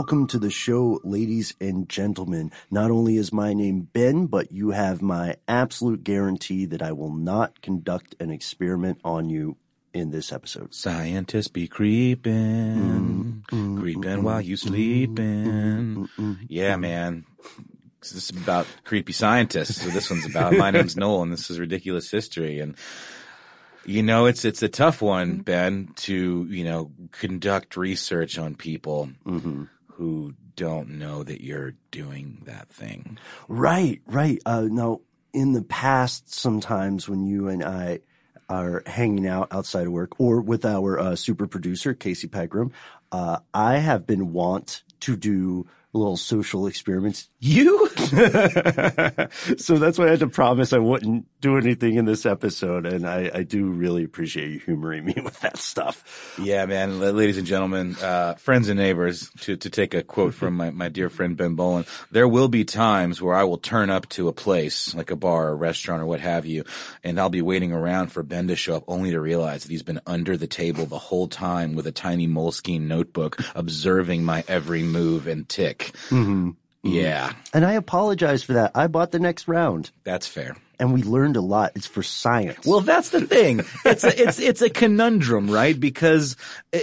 Welcome to the show, ladies and gentlemen. Not only is my name Ben, but you have my absolute guarantee that I will not conduct an experiment on you in this episode. Scientists be creeping, creeping while you sleeping. Yeah, man. This is about creepy scientists. So this one's about, my name's Noel, and this is Ridiculous History. And, you know, it's a tough one, Ben, to, conduct research on people who don't know that you're doing that thing. Right. Now, in the past, sometimes when you and I are hanging out outside of work or with our super producer, Casey Pegram, I have been wont to do little social experiments. You? So that's why I had to promise I wouldn't do anything in this episode. And I do really appreciate you humoring me with that stuff. Yeah, man. Ladies and gentlemen, friends and neighbors, to take a quote from my dear friend Ben Bolin, there will be times where I will turn up to a place like a bar or a restaurant or what have you, and I'll be waiting around for Ben to show up only to realize that he's been under the table the whole time with a tiny Moleskine notebook observing my every move and tick. Yeah. And I apologize for that. I bought the next round. That's fair. And we learned a lot. It's for science. Well, that's the thing. It's a conundrum, right? Because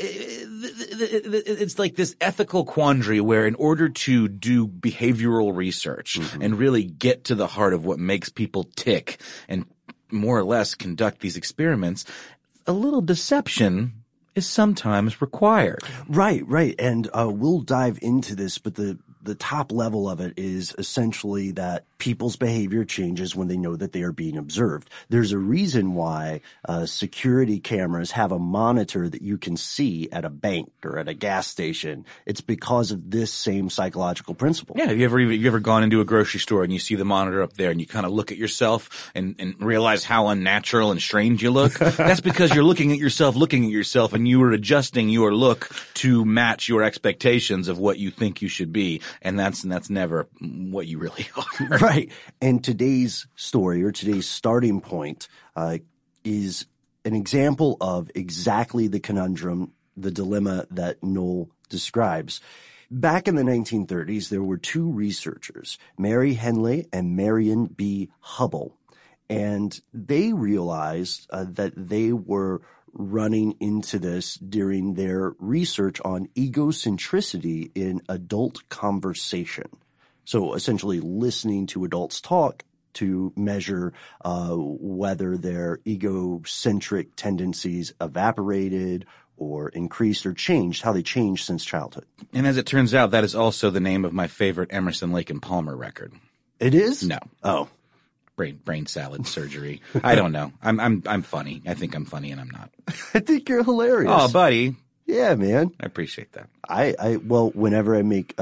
it's like this ethical quandary where in order to do behavioral research and really get to the heart of what makes people tick and more or less conduct these experiments, a little deception is sometimes required. Right. And we'll dive into this, but the top level of it is essentially that people's behavior changes when they know that they are being observed. There's a reason why security cameras have a monitor that you can see at a bank or at a gas station. It's because of this same psychological principle. Yeah. Have you ever gone into a grocery store and you see the monitor up there and you kind of look at yourself and realize how unnatural and strange you look? That's because you're looking at yourself and you are adjusting your look to match your expectations of what you think you should be. And that's never what you really are. Right. And today's story or today's starting point is an example of exactly the conundrum, the dilemma that Noel describes. Back in the 1930s, there were two researchers, Mary Henle and Marion B. Hubble, and they realized that they were running into this during their research on egocentricity in adult conversation. So essentially listening to adults talk to measure whether their egocentric tendencies evaporated or increased or changed, how they changed since childhood. And as it turns out, that is also the name of my favorite Emerson, Lake and Palmer record. It is? No. Oh. Brain salad surgery. I don't know. I'm funny. I think I'm funny and I'm not. I think you're hilarious. Oh, buddy. Yeah, man. I appreciate that. Well, whenever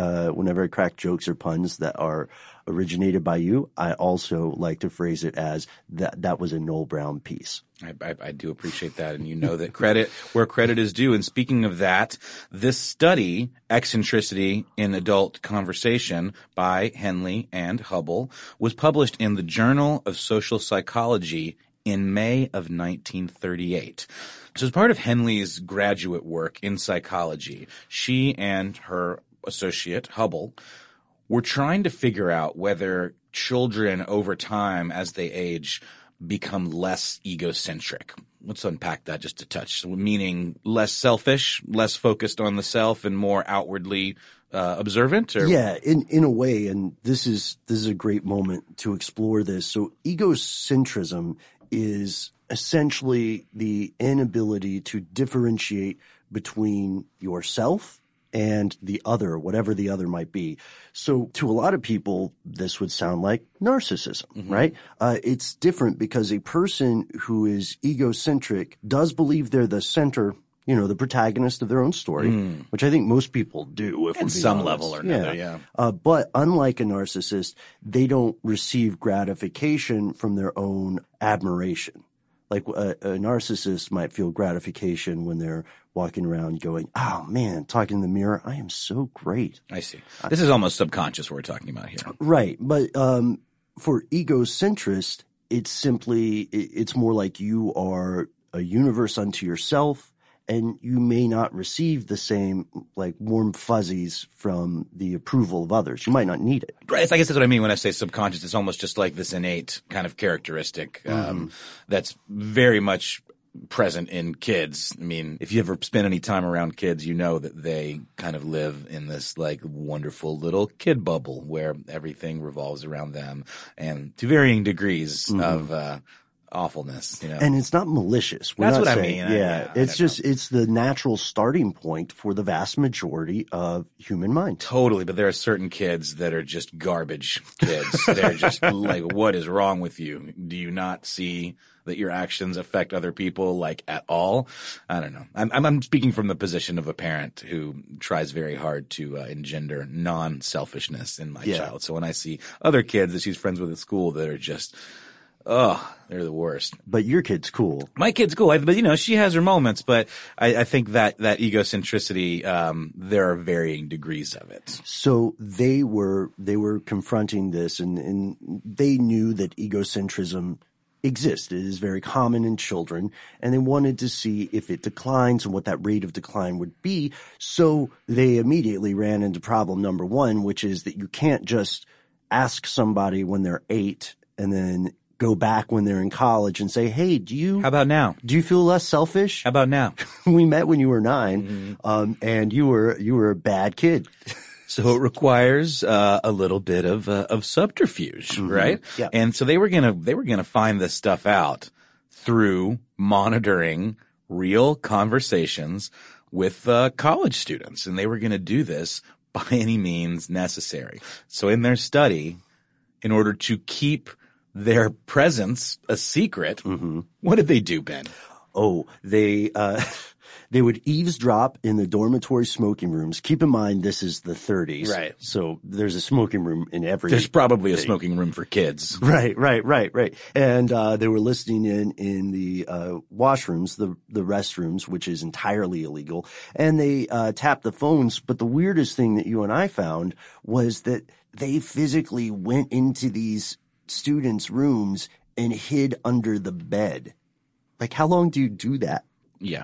I crack jokes or puns that are originated by you, I also like to phrase it as that was a Noel Brown piece. I do appreciate that. And you know that credit where credit is due. And speaking of that, this study, Eccentricity in Adult Conversation by Henle and Hubble, was published in the Journal of Social Psychology in May of 1938. So as part of Henle's graduate work in psychology, she and her associate, Hubble, were trying to figure out whether children over time as they age become less egocentric. Let's unpack that just a touch. Meaning less selfish, less focused on the self, and more outwardly observant? Or? Yeah, in a way, and this is a great moment to explore this. So egocentrism is essentially the inability to differentiate between yourself and the other, whatever the other might be. So to a lot of people, this would sound like narcissism, right? It's different because a person who is egocentric does believe they're the center, the protagonist of their own story, which I think most people do. At some level or another, yeah. But unlike a narcissist, they don't receive gratification from their own admiration. Like a narcissist might feel gratification when they're walking around going, oh man, talking in the mirror, I am so great. I see. This is almost subconscious what we're talking about here. Right. But for egocentrist, it's more like you are a universe unto yourself and you may not receive the same like warm fuzzies from the approval of others. You might not need it. Right. I guess that's what I mean when I say subconscious. It's almost just like this innate kind of characteristic that's very much present in kids. I mean, if you ever spend any time around kids, you know that they kind of live in this like wonderful little kid bubble where everything revolves around them, and to varying degrees of awfulness, you know. And it's not malicious. That's not what saying, I mean. Yeah. It's just, it's the natural starting point for the vast majority of human mind. Totally, but there are certain kids that are just garbage kids. They're just like, what is wrong with you? Do you not see that your actions affect other people like at all? I don't know. I'm speaking from the position of a parent who tries very hard to engender non-selfishness in my child. So when I see other kids that she's friends with at school that are just, they're the worst. But your kid's cool. My kid's cool, but you know, she has her moments. But I think that egocentricity, there are varying degrees of it. So they were confronting this, and they knew that egocentrism exists. It is very common in children, and they wanted to see if it declines and what that rate of decline would be. So they immediately ran into problem number one, which is that you can't just ask somebody when they're 8 and then go back when they're in college and say, hey, how about now? Do you feel less selfish? How about now? We met when you were 9, and you were a bad kid. So it requires a little bit of subterfuge, right? Yeah. And so they were gonna find this stuff out through monitoring real conversations with college students, and they were gonna do this by any means necessary. So in their study, in order to keep their presence a secret, what did they do, Ben? Oh, they would eavesdrop in the dormitory smoking rooms. Keep in mind, this is the 30s. Right. So there's a smoking room in every. There's probably a smoking room for kids. Right. And they were listening in the washrooms, the restrooms, which is entirely illegal. And they tapped the phones. But the weirdest thing that you and I found was that they physically went into these students' rooms and hid under the bed. Like, how long do you do that? Yeah.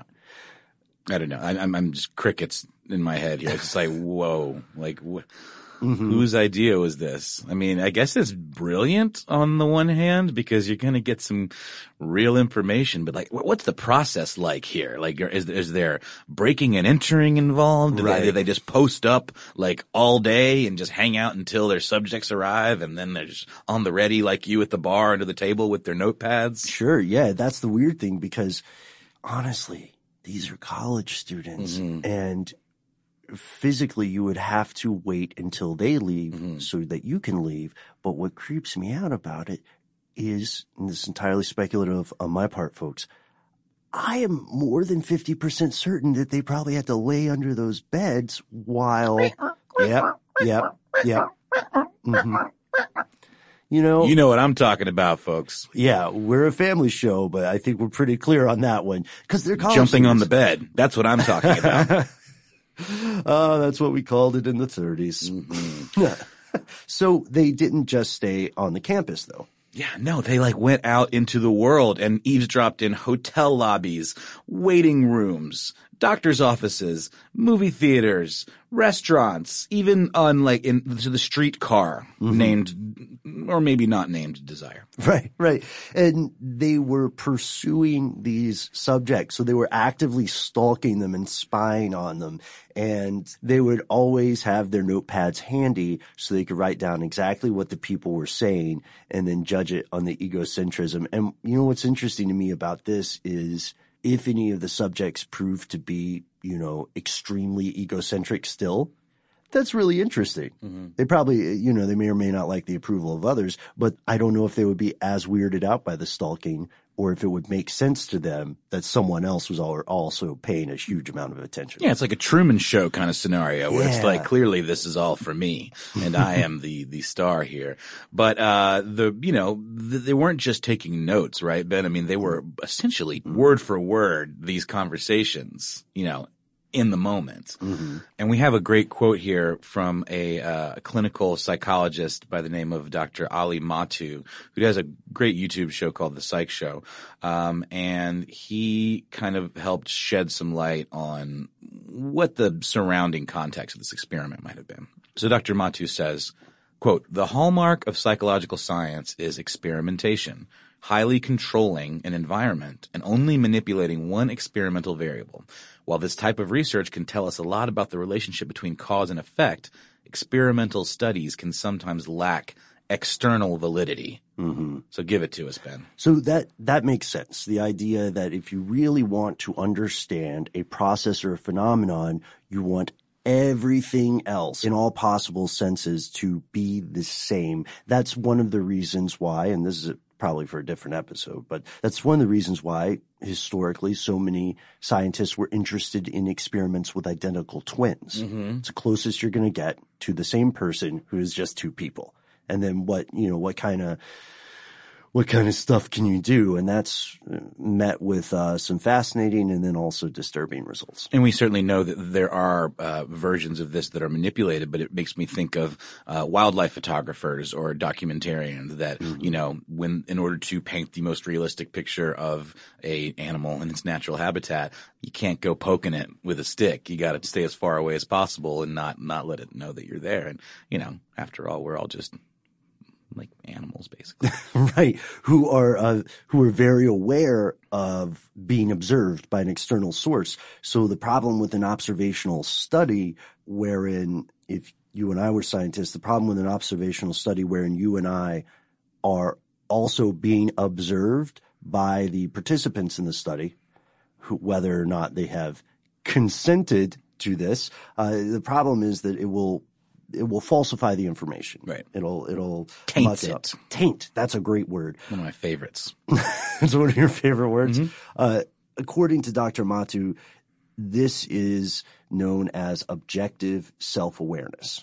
I don't know. I'm just crickets in my head here. It's just like, whoa, like whose idea was this? I mean, I guess it's brilliant on the one hand because you're going to get some real information, but like, what's the process like here? Like, is there breaking and entering involved? Do they just post up like all day and just hang out until their subjects arrive and then they're just on the ready like you at the bar under the table with their notepads? Sure. Yeah. That's the weird thing because honestly, these are college students and physically you would have to wait until they leave so that you can leave. But what creeps me out about it is, and this is entirely speculative on my part, folks, I am more than 50% certain that they probably had to lay under those beds while, yep. You know what I'm talking about, folks. Yeah, we're a family show, but I think we're pretty clear on that one because they're college jumping students. on the bed. That's what I'm talking about. That's what we called it in the 30s. So they didn't just stay on the campus, though. Yeah, no, they like went out into the world and eavesdropped in hotel lobbies, waiting rooms, doctor's offices, movie theaters, restaurants, even on like into the streetcar named, or maybe not named Desire. Right. And they were pursuing these subjects. So they were actively stalking them and spying on them. And they would always have their notepads handy so they could write down exactly what the people were saying and then judge it on the egocentrism. And you know what's interesting to me about this is if any of the subjects prove to be, extremely egocentric still, that's really interesting. They probably, they may or may not like the approval of others, but I don't know if they would be as weirded out by the stalking or if it would make sense to them that someone else was also paying a huge amount of attention. Yeah, it's like a Truman Show kind of scenario where it's like, clearly this is all for me and I am the star here. But, they weren't just taking notes, right, Ben? I mean, they were essentially word for word, these conversations, in the moment. And we have a great quote here from a clinical psychologist by the name of Dr. Ali Mattu, who has a great YouTube show called The Psych Show. And he kind of helped shed some light on what the surrounding context of this experiment might have been. So Dr. Mattu says, quote, "The hallmark of psychological science is experimentation, highly controlling an environment and only manipulating one experimental variable. While this type of research can tell us a lot about the relationship between cause and effect, experimental studies can sometimes lack external validity." So give it to us, Ben. So that makes sense. The idea that if you really want to understand a process or a phenomenon, you want everything else in all possible senses to be the same. That's one of the reasons why, and this is probably for a different episode, but that's one of the reasons why historically so many scientists were interested in experiments with identical twins. It's the closest you're going to get to the same person who is just two people. And then what kind of stuff can you do? And that's met with some fascinating and then also disturbing results. And we certainly know that there are versions of this that are manipulated, but it makes me think of wildlife photographers or documentarians that, when in order to paint the most realistic picture of a animal in its natural habitat, you can't go poking it with a stick. You got to stay as far away as possible and not let it know that you're there. And, after all, we're all just like animals, basically. Right. Who are very aware of being observed by an external source. So the problem with an observational study wherein, if you and I were scientists, the problem with an observational study wherein you and I are also being observed by the participants in the study, whether or not they have consented to this, the problem is that it will falsify the information. Right. It'll taint it. Taint. That's a great word. One of my favorites. It's one of your favorite words. According to Dr. Mattu, this is known as objective self-awareness.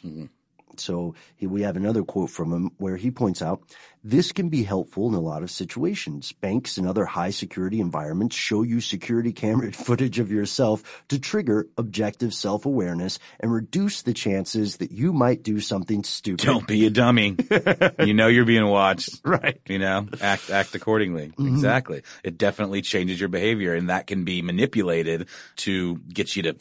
So we have another quote from him where he points out, "This can be helpful in a lot of situations. Banks and other high security environments show you security camera footage of yourself to trigger objective self-awareness and reduce the chances that you might do something stupid." Don't be a dummy. You're being watched. Right. Act accordingly. Exactly. It definitely changes your behavior, and that can be manipulated to get you to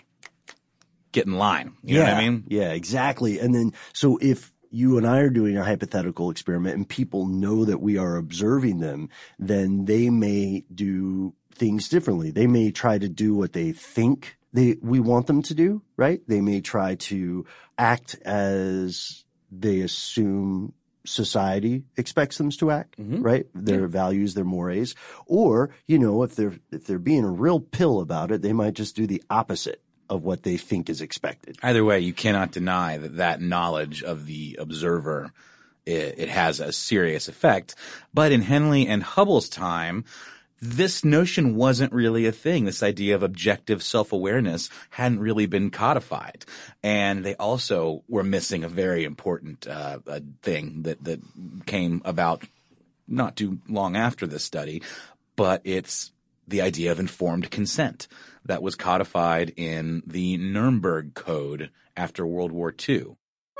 get in line. You know what I mean? Yeah, exactly. And then, so if you and I are doing a hypothetical experiment and people know that we are observing them, then they may do things differently. They may try to do what they think we want them to do, right? They may try to act as they assume society expects them to act, right? Their values, their mores. Or, if they're being a real pill about it, they might just do the opposite of what they think is expected. Either way, you cannot deny that knowledge of the observer, it has a serious effect. But in Henle and Hubble's time, this notion wasn't really a thing. This idea of objective self-awareness hadn't really been codified. And they also were missing a very important thing that came about not too long after this study, but it's the idea of informed consent that was codified in the Nuremberg Code after World War II.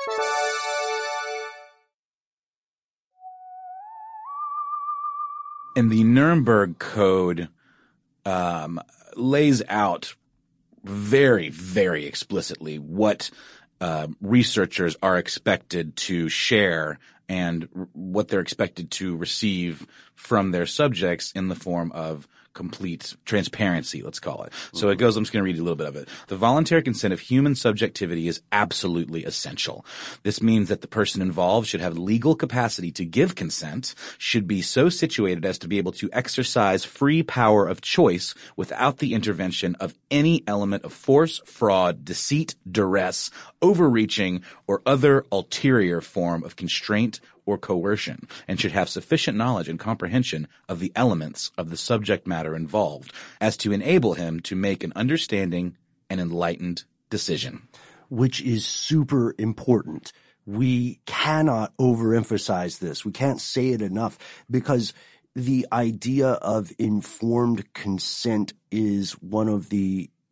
And the Nuremberg Code lays out very, very explicitly what researchers are expected to share and what they're expected to receive from their subjects in the form of complete transparency, let's call it. So it goes, I'm just going to read a little bit of it. "The voluntary consent of human subjectivity is absolutely essential. This means that the person involved should have legal capacity to give consent, should be so situated as to be able to exercise free power of choice without the intervention of any element of force, fraud, deceit, duress, overreaching, or other ulterior form of constraint or coercion, and should have sufficient knowledge and comprehension of the elements of the subject matter involved as to enable him to make an understanding and enlightened decision." Which is super important. We cannot overemphasize this. We can't say it enough, because the idea of informed consent is one of the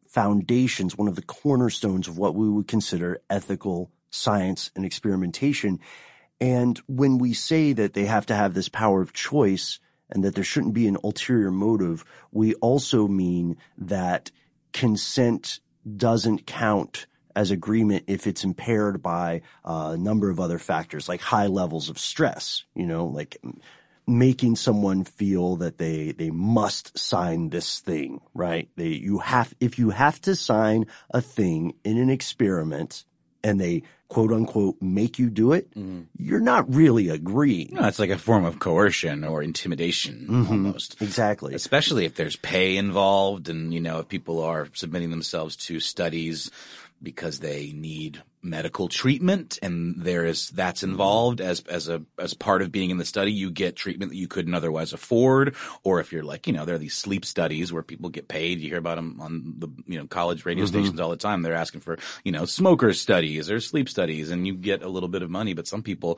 foundations, one of the cornerstones of what we would consider ethical science and experimentation. And when we say that they have to have this power of choice and that there shouldn't be an ulterior motive, we also mean that consent doesn't count as agreement if it's impaired by a number of other factors, like high levels of stress, like making someone feel that they must sign this thing, right? If you have to sign a thing in an experiment and they quote unquote make you do it, you're not really agreeing. No, it's like a form of coercion or intimidation almost. Exactly. Especially if there's pay involved and, if people are submitting themselves to studies because they need medical treatment and that's involved as part of being in the study. You get treatment that you couldn't otherwise afford. Or if you're like, there are these sleep studies where people get paid. You hear about them on the, college radio stations all the time. They're asking for, smokers studies or sleep studies, and you get a little bit of money. But some people,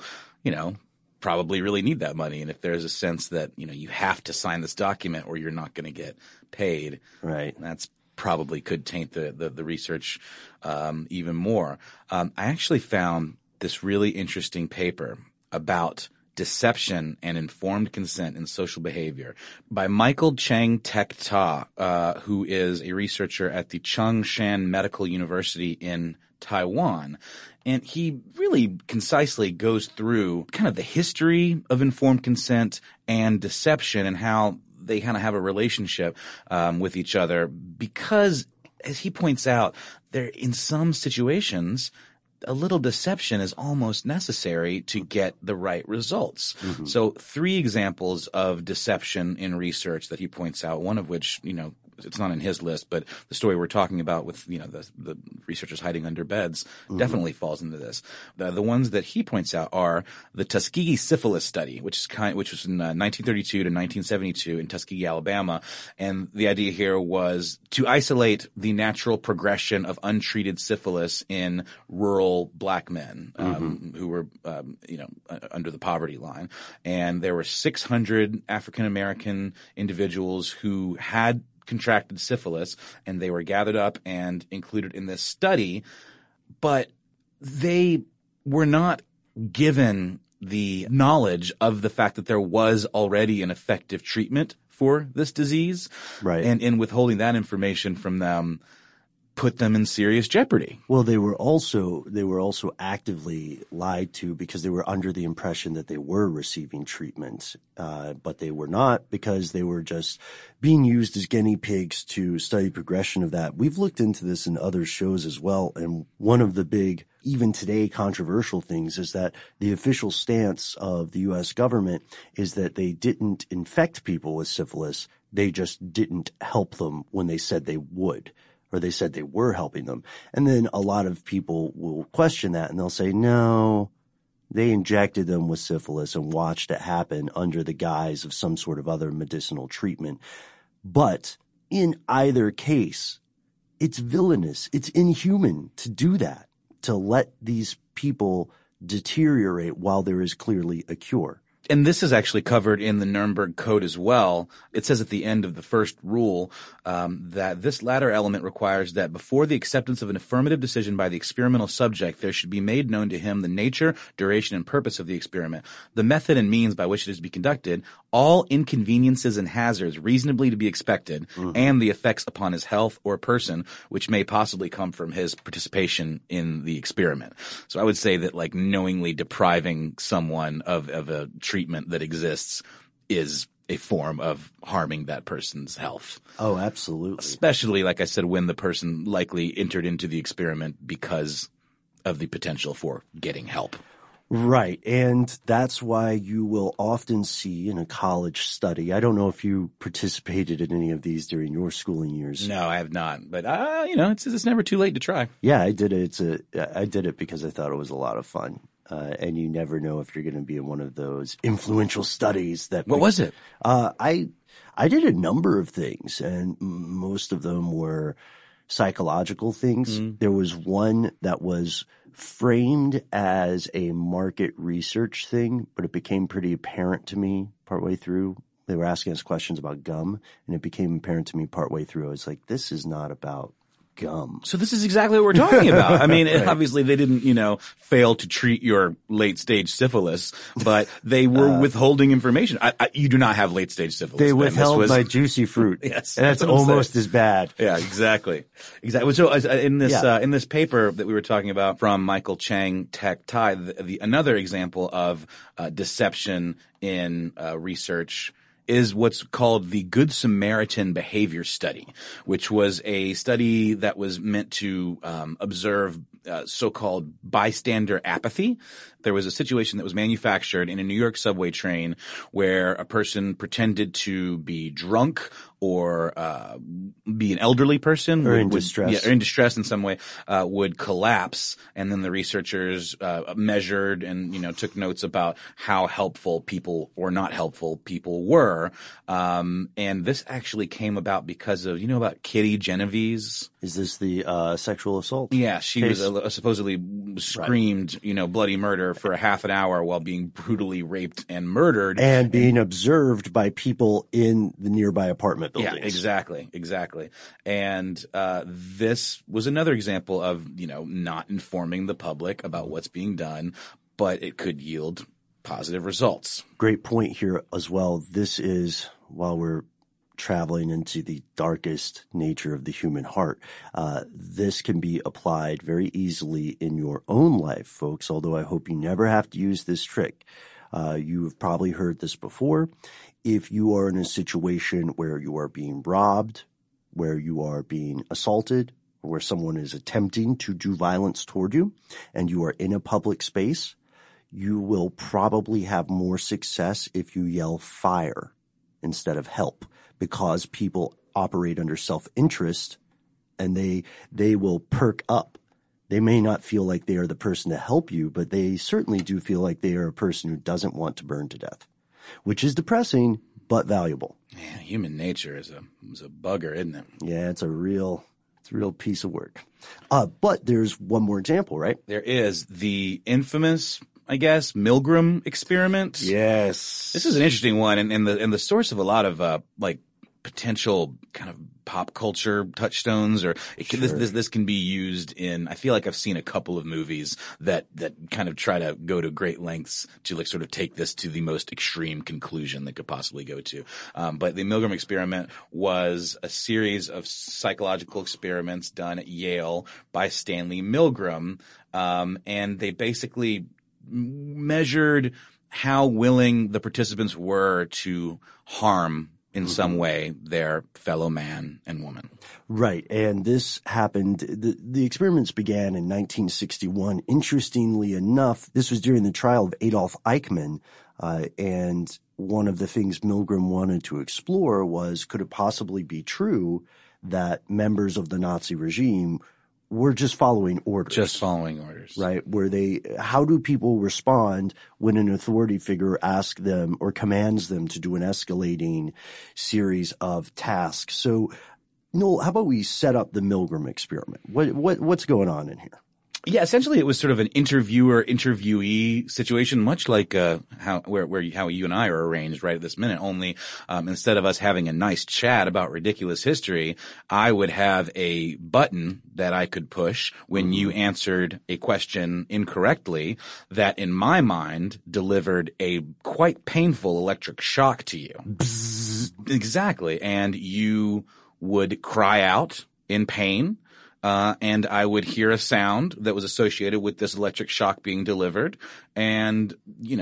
probably really need that money. And if there's a sense that, you have to sign this document or you're not going to get paid. Right. That's probably could taint the research even more. I actually found this really interesting paper about deception and informed consent in social behavior by Michael Chang Tek Ta, who is a researcher at the Chung-Shan Medical University in Taiwan. And he really concisely goes through kind of the history of informed consent and deception and how they kind of have a relationship with each other because, as he points out, there in some situations a little deception is almost necessary to get the right results. So 3 examples of deception in research that he points out, one of which, it's not in his list, but the story we're talking about with, the researchers hiding under beds definitely falls into this. The ones that he points out are the Tuskegee syphilis study, which was in 1932 to 1972 in Tuskegee, Alabama. And the idea here was to isolate the natural progression of untreated syphilis in rural black men, who were, under the poverty line. And there were 600 African American individuals who had contracted syphilis, and they were gathered up and included in this study, but they were not given the knowledge of the fact that there was already an effective treatment for this disease. Right. And in withholding that information from them put them in serious jeopardy. Well, they were also actively lied to because they were under the impression that they were receiving treatment, but they were not, because they were just being used as guinea pigs to study progression of that. We've looked into this in other shows as well, and one of the big, even today, controversial things is that the official stance of the U.S. government is that they didn't infect people with syphilis, they just didn't help them when they said they would. Or they said they were helping them. And then a lot of people will question that and they'll say, no, they injected them with syphilis and watched it happen under the guise of some sort of other medicinal treatment. But in either case, it's villainous. It's inhuman to do that, to let these people deteriorate while there is clearly a cure. And this is actually covered in the Nuremberg Code as well. It says at the end of the first rule that this latter element requires that before the acceptance of an affirmative decision by the experimental subject, there should be made known to him the nature, duration, and purpose of the experiment, the method and means by which it is to be conducted, all inconveniences and hazards reasonably to be expected, and the effects upon his health or person which may possibly come from his participation in the experiment. So I would say that, like, knowingly depriving someone of a treatment that exists is a form of harming that person's health. Oh, absolutely. Especially, like I said, when the person likely entered into the experiment because of the potential for getting help. Right. And that's why you will often see in a college study, I don't know if you participated in any of these during your schooling years. No, I have not. But, it's never too late to try. Yeah, I did it. I did it because I thought it was a lot of fun. And you never know if you're going to be in one of those influential studies that. What was it? I did a number of things, and most of them were psychological things. There was one that was framed as a market research thing, but it became pretty apparent to me partway through. They were asking us questions about gum, and it became apparent to me partway through. I was like, this is not about gum. So this is exactly what we're talking about. I mean, obviously they didn't, fail to treat your late stage syphilis, but they were withholding information. You do not have late stage syphilis. They withheld my juicy fruit. Yes. And that's almost as bad. Yeah, exactly. Exactly. So in this paper that we were talking about from Michael Chang, Tech Tai, another example of deception in research is what's called the Good Samaritan Behavior Study, which was a study that was meant to observe so-called bystander apathy. There was a situation that was manufactured in a New York subway train where a person pretended to be drunk or be an elderly person or in distress. Or in distress in some way, would collapse, and then the researchers measured and took notes about how helpful people or not helpful people were. And this actually came about because of about Kitty Genovese. Is this the sexual assault? Yeah, she case? Was supposedly screamed, bloody murder for a half an hour while being brutally raped and murdered. And being observed by people in the nearby apartment buildings. Yeah, exactly. And this was another example of, not informing the public about what's being done, but it could yield positive results. Great point here as well. This is, while we're traveling into the darkest nature of the human heart, this can be applied very easily in your own life, folks, although I hope you never have to use this trick. You have probably heard this before. If you are in a situation where you are being robbed, where you are being assaulted, or where someone is attempting to do violence toward you, and you are in a public space, you will probably have more success if you yell fire instead of help, because people operate under self-interest and they will perk up. They may not feel like they are the person to help you, but they certainly do feel like they are a person who doesn't want to burn to death, which is depressing but valuable. Man, human nature is a bugger, isn't it? Yeah, it's a real piece of work. But there's one more example, right? There is the infamous, I guess, Milgram experiment. Yes. This is an interesting one and the source of a lot of potential kind of pop culture touchstones, or this can be used in, I feel like I've seen a couple of movies that kind of try to go to great lengths to sort of take this to the most extreme conclusion they could possibly go to. But the Milgram experiment was a series of psychological experiments done at Yale by Stanley Milgram. And they basically measured how willing the participants were to harm in some way their fellow man and woman. Right. And this happened, the experiments began in 1961. Interestingly enough, this was during the trial of Adolf Eichmann. And one of the things Milgram wanted to explore was, could it possibly be true that members of the Nazi regime were just following orders? Just following orders. Right. How do people respond when an authority figure asks them or commands them to do an escalating series of tasks? So, Noel, how about we set up the Milgram experiment? What's going on in here? Yeah, essentially it was sort of an interviewer-interviewee situation, much like how you and I are arranged right at this minute. Only instead of us having a nice chat about ridiculous history, I would have a button that I could push when you answered a question incorrectly that, in my mind, delivered a quite painful electric shock to you. Exactly, and you would cry out in pain. And I would hear a sound that was associated with this electric shock being delivered and,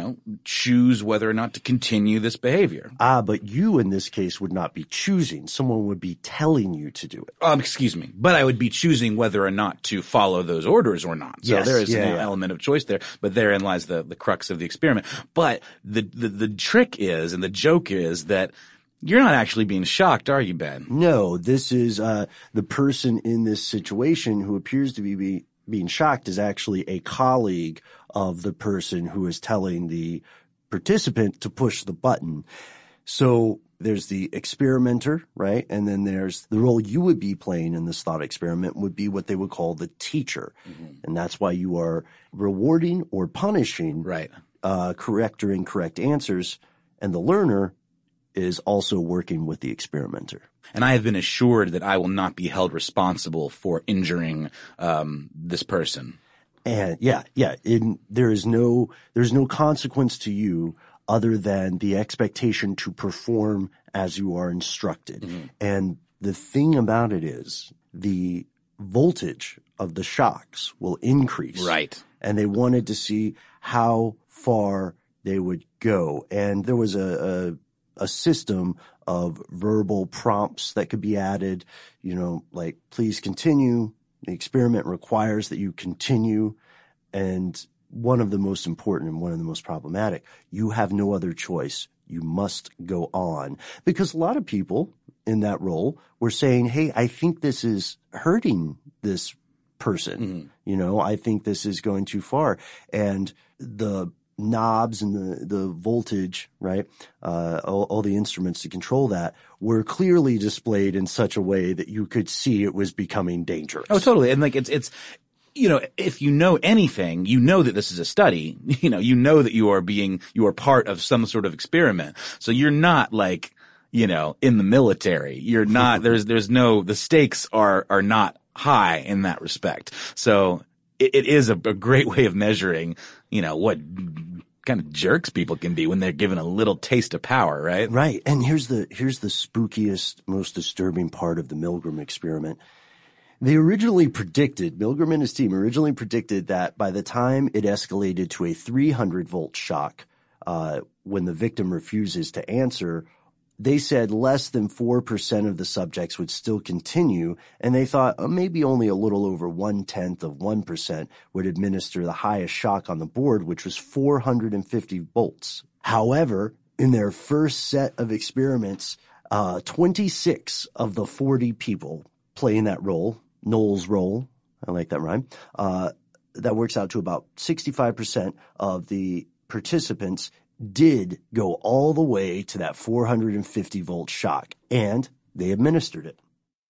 choose whether or not to continue this behavior. But you in this case would not be choosing. Someone would be telling you to do it. Excuse me. But I would be choosing whether or not to follow those orders or not. So there is an element of choice there, but therein lies the crux of the experiment. But the trick is, and the joke is that you're not actually being shocked, are you, Ben? No, this is the person in this situation who appears to be being shocked is actually a colleague of the person who is telling the participant to push the button. So there's the experimenter, right? And then there's the role you would be playing in this thought experiment would be what they would call the teacher. Mm-hmm. And that's why you are rewarding or punishing correct or incorrect answers. And the learner is also working with the experimenter. And I have been assured that I will not be held responsible for injuring this person. And there's no consequence to you other than the expectation to perform as you are instructed. Mm-hmm. And the thing about it is the voltage of the shocks will increase. Right. And they wanted to see how far they would go. And there was a system of verbal prompts that could be added, like, please continue. The experiment requires that you continue. And one of the most important and one of the most problematic, you have no other choice. You must go on. Because a lot of people in that role were saying, hey, I think this is hurting this person. Mm-hmm. I think this is going too far. And the knobs and the voltage, right? All the instruments to control that were clearly displayed in such a way that you could see it was becoming dangerous. Oh, totally. And like it's if you know anything, you know that this is a study. You know that you are part of some sort of experiment. So you're not like, in the military. You're not. The stakes are not high in that respect. So it is a great way of measuring, what kind of jerks people can be when they're given a little taste of power, right? Right. And here's the spookiest, most disturbing part of the Milgram experiment. Milgram and his team originally predicted that by the time it escalated to a 300-volt shock, when the victim refuses to answer, they said less than 4% of the subjects would still continue, and they thought maybe only a little over 0.1% would administer the highest shock on the board, which was 450 volts. However, in their first set of experiments, 26 of the 40 people playing that role, Noel's role, I like that rhyme, that works out to about 65% of the participants did go all the way to that 450 volt shock, and they administered it.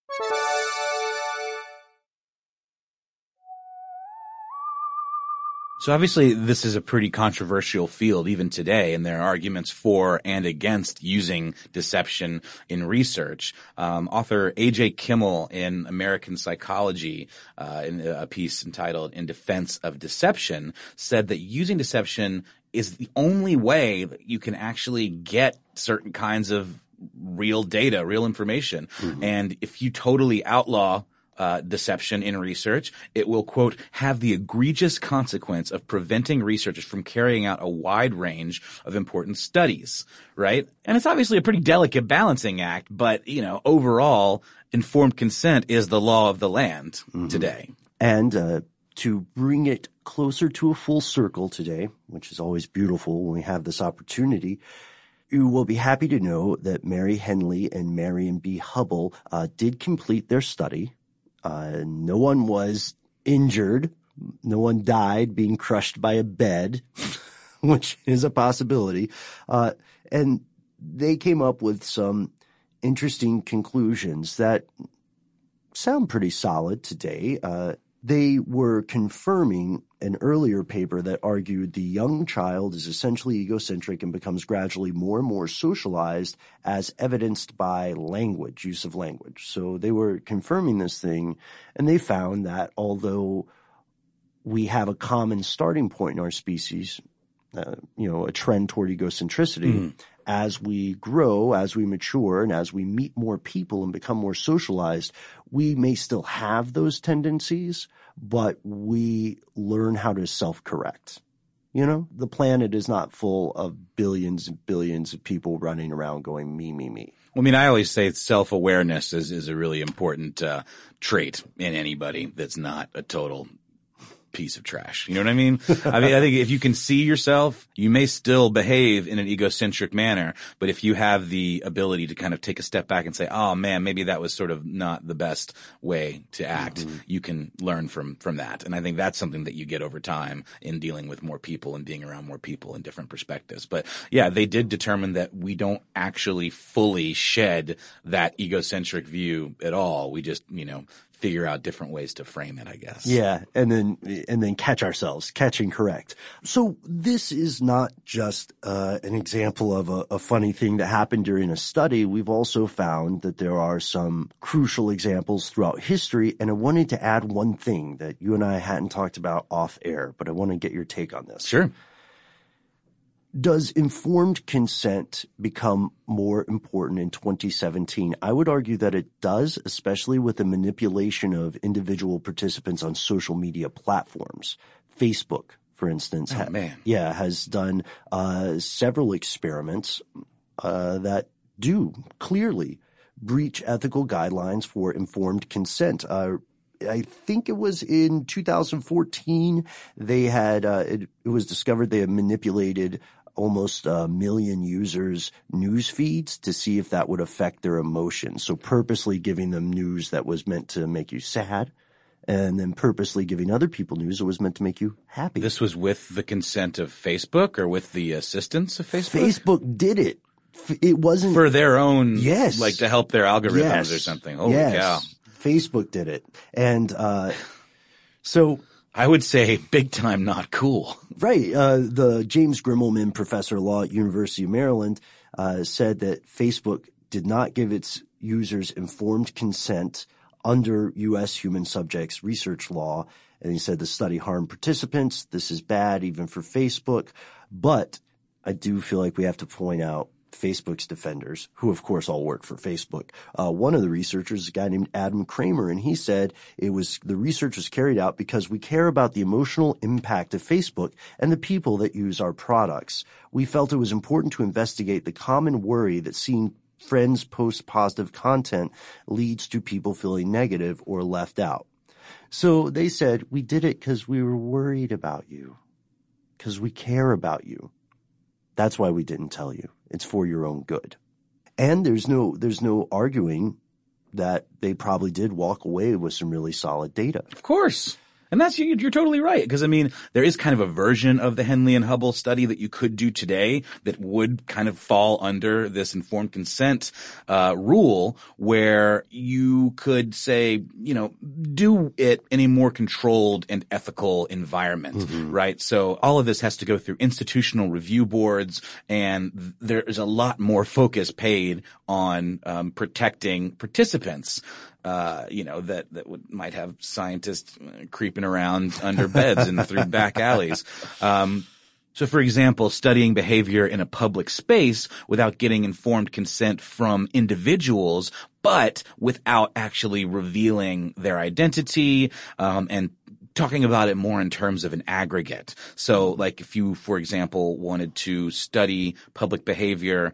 So obviously this is a pretty controversial field even today, and there are arguments for and against using deception in research. Author A.J. Kimmel in American Psychology, in a piece entitled In Defense of Deception, said that using deception is the only way that you can actually get certain kinds of real data, real information. Mm-hmm. And if you totally outlaw deception in research, it will, quote, have the egregious consequence of preventing researchers from carrying out a wide range of important studies, right? And it's obviously a pretty delicate balancing act, but, overall, informed consent is the law of the land today. And to bring it closer to a full circle today, which is always beautiful when we have this opportunity, you will be happy to know that Mary Henley and Marion B. Hubble did complete their study. No one was injured. No one died being crushed by a bed, which is a possibility. And they came up with some interesting conclusions that sound pretty solid today. They were confirming an earlier paper that argued the young child is essentially egocentric and becomes gradually more and more socialized as evidenced by language, use of language. So they were confirming this thing, and they found that although we have a common starting point in our species, a trend toward egocentricity, as we grow, as we mature, and as we meet more people and become more socialized, we may still have those tendencies, but we learn how to self-correct. The planet is not full of billions and billions of people running around going, me, me, me. Well, I mean, I always say self-awareness is a really important trait in anybody that's not a total piece of trash. You know what I mean? I think if you can see yourself, you may still behave in an egocentric manner, but if you have the ability to kind of take a step back and say, oh man, maybe that was sort of not the best way to act, you can learn from that. And I think that's something that you get over time in dealing with more people and being around more people in different perspectives. But yeah, they did determine that we don't actually fully shed that egocentric view at all. We just, figure out different ways to frame it, I guess. Yeah, and then catch and correct. So this is not just an example of a funny thing that happened during a study. We've also found that there are some crucial examples throughout history, and I wanted to add one thing that you and I hadn't talked about off air, but I want to get your take on this. Sure. Does informed consent become more important in 2017? I would argue that it does, especially with the manipulation of individual participants on social media platforms. Facebook, for instance, has done several experiments that do clearly breach ethical guidelines for informed consent. I think it was in 2014 they had it was discovered they had manipulated almost 1 million users' news feeds to see if that would affect their emotions. So purposely giving them news that was meant to make you sad, and then purposely giving other people news that was meant to make you happy. This was with the consent of Facebook or with the assistance of Facebook? Facebook did it. It wasn't for their own, yes, like to help their algorithms or something. Holy cow. Facebook did it. And so I would say big time not cool. Right. The James Grimmelman professor of law at University of Maryland said that Facebook did not give its users informed consent under U.S. human subjects research law. And he said the study harmed participants. This is bad even for Facebook. But I do feel like we have to point out Facebook's defenders, who of course all work for Facebook. One of the researchers is a guy named Adam Kramer, and he said the research was carried out because we care about the emotional impact of Facebook and the people that use our products. We felt it was important to investigate the common worry that seeing friends post positive content leads to people feeling negative or left out. So they said, we did it because we were worried about you, because we care about you. That's why we didn't tell you. It's for your own good. And there's no arguing that they probably did walk away with some really solid data. Of course. And you're totally right. Because I mean, there is kind of a version of the Henley and Hubble study that you could do today that would kind of fall under this informed consent, rule, where you could say, do it in a more controlled and ethical environment, right? So all of this has to go through institutional review boards, and there is a lot more focus paid on, protecting participants. That might have scientists creeping around under beds and through back alleys. So for example, studying behavior in a public space without getting informed consent from individuals, but without actually revealing their identity, and talking about it more in terms of an aggregate. So like if you, for example, wanted to study public behavior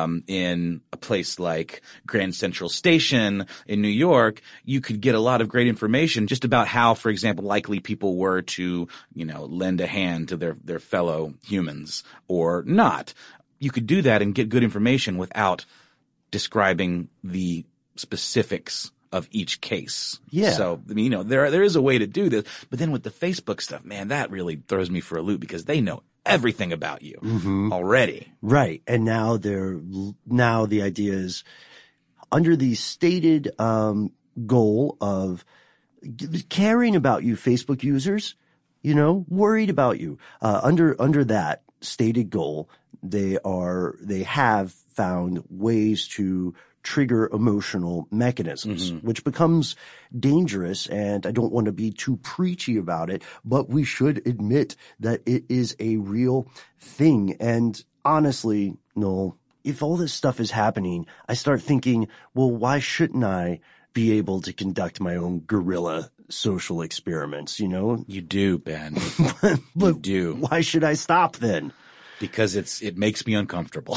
in a place like Grand Central Station in New York, you could get a lot of great information just about how, for example, likely people were to, lend a hand to their fellow humans or not. You could do that and get good information without describing the specifics of each case. Yeah. So, there is a way to do this. But then with the Facebook stuff, man, that really throws me for a loop because they know everything about you already. Right. And now the idea is under the stated goal of caring about you, Facebook users, worried about you. Under that stated goal, they have found ways to trigger emotional mechanisms, which becomes dangerous. And I don't want to be too preachy about it, but we should admit that it is a real thing. And honestly, Noel, if all this stuff is happening, I start thinking, well, why shouldn't I be able to conduct my own guerrilla social experiments, You do, Ben. but you do. Why should I stop then? Because it makes me uncomfortable.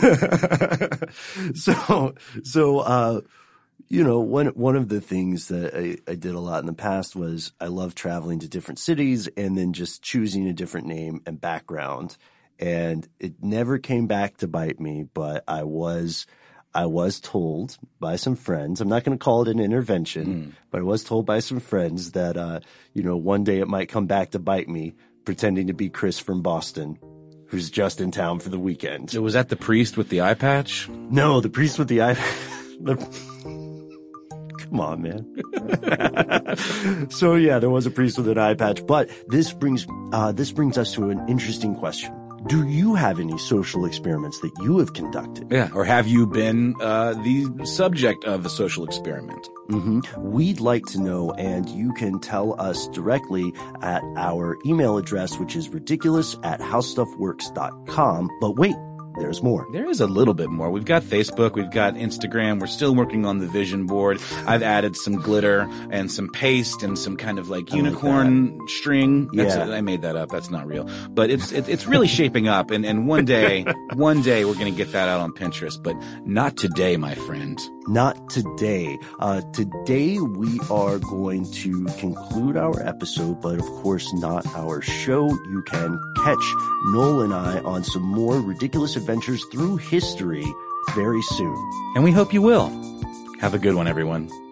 One of the things that I did a lot in the past was I love traveling to different cities and then just choosing a different name and background. And it never came back to bite me, but I was told by some friends, I'm not going to call it an intervention, but I was told by some friends that, one day it might come back to bite me pretending to be Chris from Boston, who's just in town for the weekend. So was that the priest with the eye patch? No, the priest with the eye. Come Come on, man. So yeah, there was a priest with an eye patch, but this brings us to an interesting question. Do you have any social experiments that you have conducted? Yeah, or have you been the subject of a social experiment? We'd like to know, and you can tell us directly at our email address, which is ridiculous@howstuffworks.com. But wait, there's more. There is a little bit more. We've got Facebook, we've got Instagram, we're still working on the vision board. I've added some glitter and some paste and some kind of like unicorn string. I made that up. That's not real. But it's really shaping up, and one day we're gonna get that out on Pinterest, but not today, my friend. Not today. Today we are going to conclude our episode, but of course not our show. You can catch Noel and I on some more ridiculous adventures through history very soon. And we hope you will. Have a good one, everyone.